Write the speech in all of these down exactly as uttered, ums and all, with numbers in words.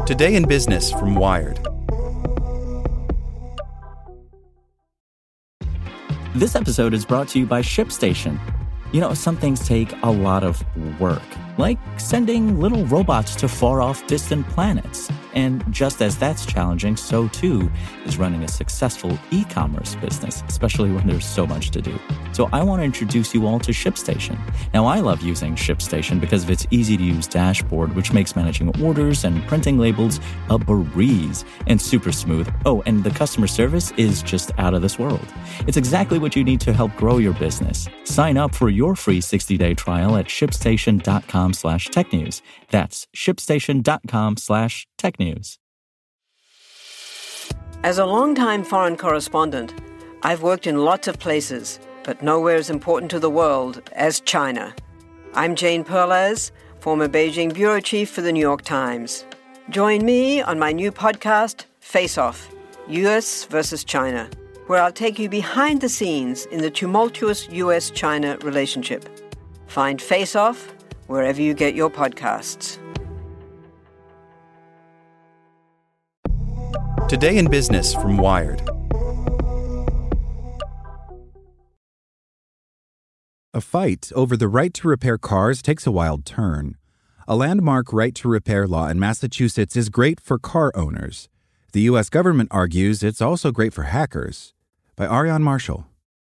Today in Business from Wired. This episode is brought to you by ShipStation. You know, some things take a lot of work, like sending little robots to far-off distant planets. And just as that's challenging, so too is running a successful e-commerce business, especially when there's so much to do. So I want to introduce you all to ShipStation. Now, I love using ShipStation because of its easy-to-use dashboard, which makes managing orders and printing labels a breeze and super smooth. Oh, and the customer service is just out of this world. It's exactly what you need to help grow your business. Sign up for your free sixty-day trial at shipstation.com slash tech news. That's shipstation.com slash tech news. As a longtime foreign correspondent, I've worked in lots of places, but nowhere as important to the world as China. I'm Jane Perlez, former Beijing bureau chief for the New York Times. Join me on my new podcast, Face Off, U S versus China, where I'll take you behind the scenes in the tumultuous U S China relationship. Find Face Off wherever you get your podcasts. Today in Business from Wired. A fight over the right to repair cars takes a wild turn. A landmark right to repair law in Massachusetts is great for car owners. The U S government argues it's also great for hackers. By Ariane Marshall.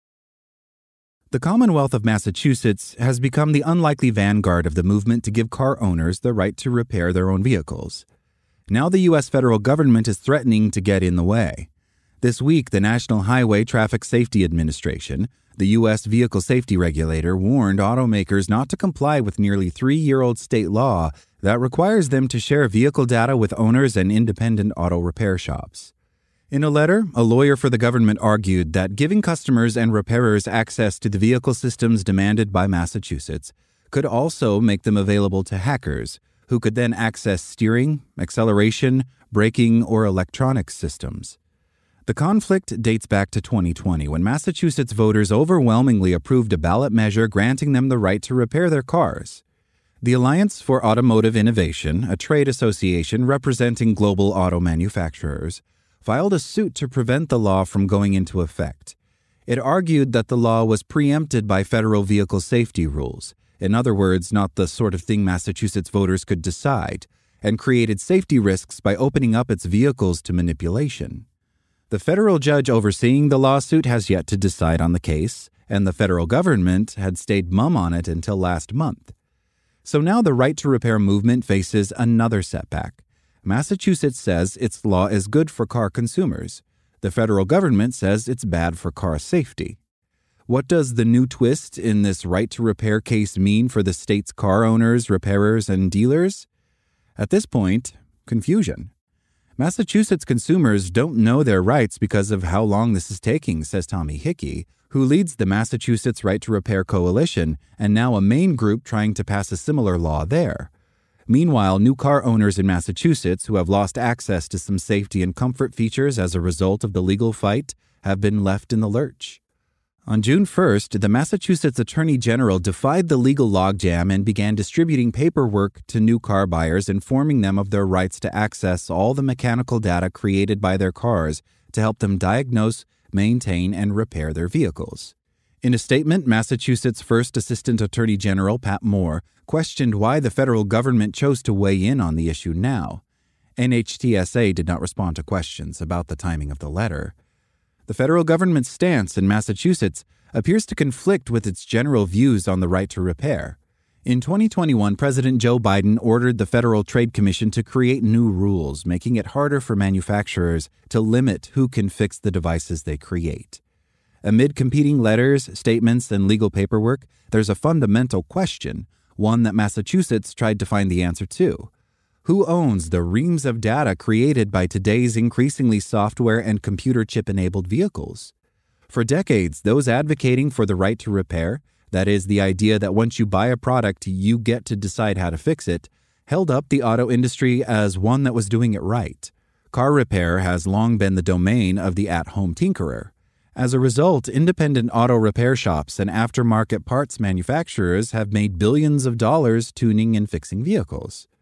The Commonwealth of Massachusetts has become the unlikely vanguard of the movement to give car owners the right to repair their own vehicles. Now the U S federal government is threatening to get in the way. This week, the National Highway Traffic Safety Administration, the U S vehicle safety regulator, warned automakers not to comply with nearly three-year-old state law that requires them to share vehicle data with owners and independent auto repair shops. In a letter, a lawyer for the government argued that giving customers and repairers access to the vehicle systems demanded by Massachusetts could also make them available to hackers, who could then access steering, acceleration, braking, or electronics systems. The conflict dates back to twenty twenty, when Massachusetts voters overwhelmingly approved a ballot measure granting them the right to repair their cars. The Alliance for Automotive Innovation, a trade association representing global auto manufacturers, filed a suit to prevent the law from going into effect. It argued that the law was preempted by federal vehicle safety rules, in other words, not the sort of thing Massachusetts voters could decide, and created safety risks by opening up its vehicles to manipulation. The federal judge overseeing the lawsuit has yet to decide on the case, and the federal government had stayed mum on it until last month. So now the right to repair movement faces another setback. Massachusetts says its law is good for car consumers. The federal government says it's bad for car safety. What does the new twist in this right to repair case mean for the state's car owners, repairers, and dealers? At this point, confusion. Massachusetts consumers don't know their rights because of how long this is taking, says Tommy Hickey, who leads the Massachusetts Right to Repair Coalition and now a main group trying to pass a similar law there. Meanwhile, new car owners in Massachusetts who have lost access to some safety and comfort features as a result of the legal fight have been left in the lurch. On June first, the Massachusetts Attorney General defied the legal logjam and began distributing paperwork to new car buyers, informing them of their rights to access all the mechanical data created by their cars to help them diagnose, maintain, and repair their vehicles. In a statement, Massachusetts First Assistant Attorney General Pat Moore questioned why the federal government chose to weigh in on the issue now. N H T S A did not respond to questions about the timing of the letter. The federal government's stance in Massachusetts appears to conflict with its general views on the right to repair. In twenty twenty-one, President Joe Biden ordered the Federal Trade Commission to create new rules, making it harder for manufacturers to limit who can fix the devices they create. Amid competing letters, statements, and legal paperwork, there's a fundamental question, one that Massachusetts tried to find the answer to. Who owns the reams of data created by today's increasingly software and computer chip-enabled vehicles? For decades, those advocating for the right to repair, that is, the idea that once you buy a product, you get to decide how to fix it, held up the auto industry as one that was doing it right. Car repair has long been the domain of the at-home tinkerer. As a result, independent auto repair shops and aftermarket parts manufacturers have made billions of dollars tuning and fixing vehicles.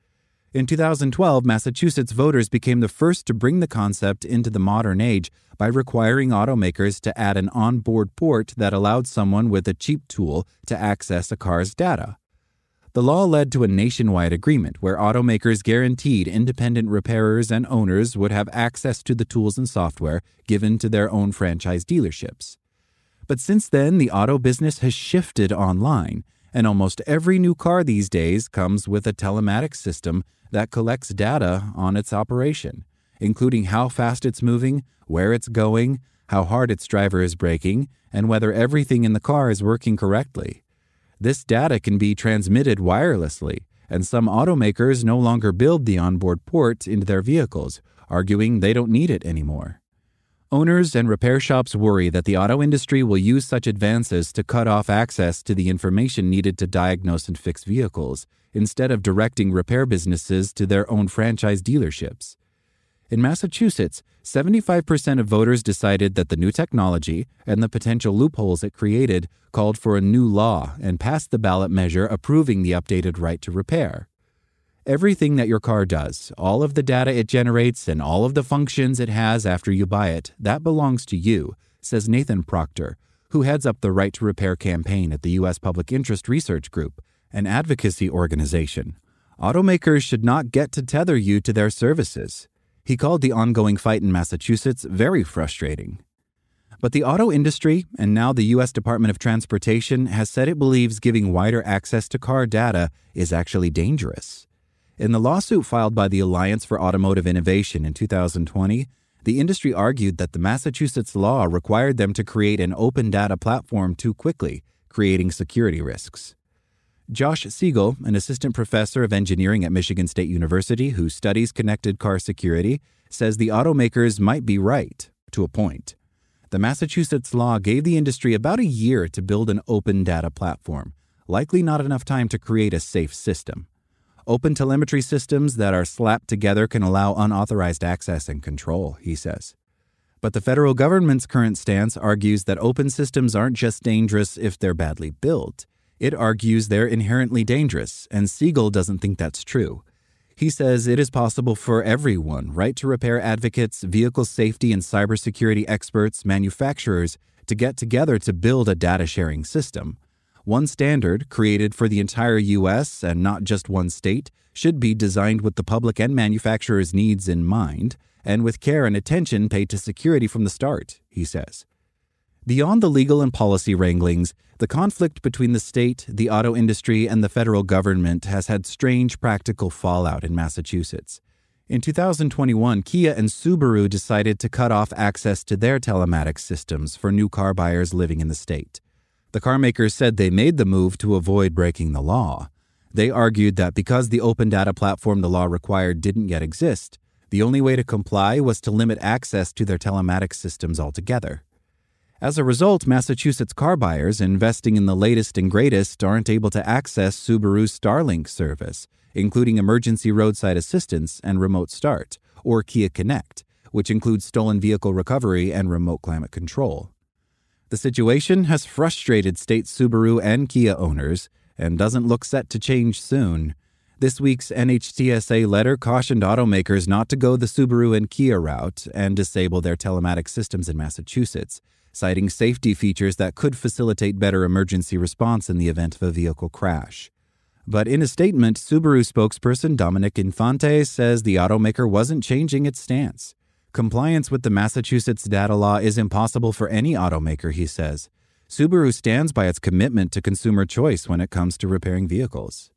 In two thousand twelve, Massachusetts voters became the first to bring the concept into the modern age by requiring automakers to add an onboard port that allowed someone with a cheap tool to access a car's data. The law led to a nationwide agreement where automakers guaranteed independent repairers and owners would have access to the tools and software given to their own franchise dealerships. But since then, the auto business has shifted online, and almost every new car these days comes with a telematics system that collects data on its operation, including how fast it's moving, where it's going, how hard its driver is braking, and whether everything in the car is working correctly. This data can be transmitted wirelessly, and some automakers no longer build the onboard port into their vehicles, arguing they don't need it anymore. Owners and repair shops worry that the auto industry will use such advances to cut off access to the information needed to diagnose and fix vehicles, instead of directing repair businesses to their own franchise dealerships. In Massachusetts, seventy-five percent of voters decided that the new technology and the potential loopholes it created called for a new law and passed the ballot measure approving the updated right to repair. Everything that your car does, all of the data it generates, and all of the functions it has after you buy it, that belongs to you, says Nathan Proctor, who heads up the Right to Repair campaign at the U S Public Interest Research Group, an advocacy organization. Automakers should not get to tether you to their services. He called the ongoing fight in Massachusetts very frustrating. But the auto industry, and now the U S Department of Transportation, has said it believes giving wider access to car data is actually dangerous. In the lawsuit filed by the Alliance for Automotive Innovation in two thousand twenty, the industry argued that the Massachusetts law required them to create an open data platform too quickly, creating security risks. Josh Siegel, an assistant professor of engineering at Michigan State University who studies connected car security, says the automakers might be right, to a point. The Massachusetts law gave the industry about a year to build an open data platform, likely not enough time to create a safe system. Open telemetry systems that are slapped together can allow unauthorized access and control, he says. But the federal government's current stance argues that open systems aren't just dangerous if they're badly built. It argues they're inherently dangerous, and Siegel doesn't think that's true. He says it is possible for everyone, right to repair advocates, vehicle safety and cybersecurity experts, manufacturers, to get together to build a data sharing system. One standard, created for the entire U S and not just one state, should be designed with the public and manufacturers' needs in mind, and with care and attention paid to security from the start, he says. Beyond the legal and policy wranglings, the conflict between the state, the auto industry, and the federal government has had strange practical fallout in Massachusetts. In two thousand twenty-one, Kia and Subaru decided to cut off access to their telematics systems for new car buyers living in the state. The carmakers said they made the move to avoid breaking the law. They argued that because the open data platform the law required didn't yet exist, the only way to comply was to limit access to their telematics systems altogether. As a result, Massachusetts car buyers investing in the latest and greatest aren't able to access Subaru's Starlink service, including emergency roadside assistance and remote start, or Kia Connect, which includes stolen vehicle recovery and remote climate control. The situation has frustrated state Subaru and Kia owners and doesn't look set to change soon. This week's N H T S A letter cautioned automakers not to go the Subaru and Kia route and disable their telematics systems in Massachusetts, citing safety features that could facilitate better emergency response in the event of a vehicle crash. But in a statement, Subaru spokesperson Dominic Infante says the automaker wasn't changing its stance. Compliance with the Massachusetts data law is impossible for any automaker, he says. Subaru stands by its commitment to consumer choice when it comes to repairing vehicles.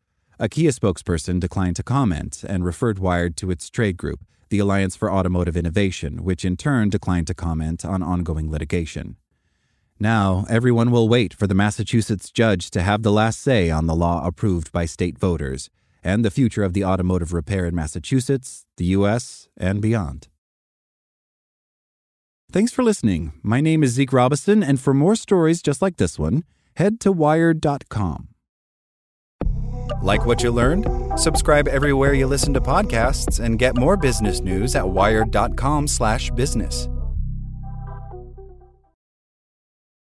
A Kia spokesperson declined to comment and referred Wired to its trade group, the Alliance for Automotive Innovation, which in turn declined to comment on ongoing litigation. Now, everyone will wait for the Massachusetts judge to have the last say on the law approved by state voters and the future of the automotive repair in Massachusetts, the U S, and beyond. Thanks for listening. My name is Zeke Robison, and for more stories just like this one, head to wired dot com. Like what you learned? Subscribe everywhere you listen to podcasts and get more business news at wired dot com slash business.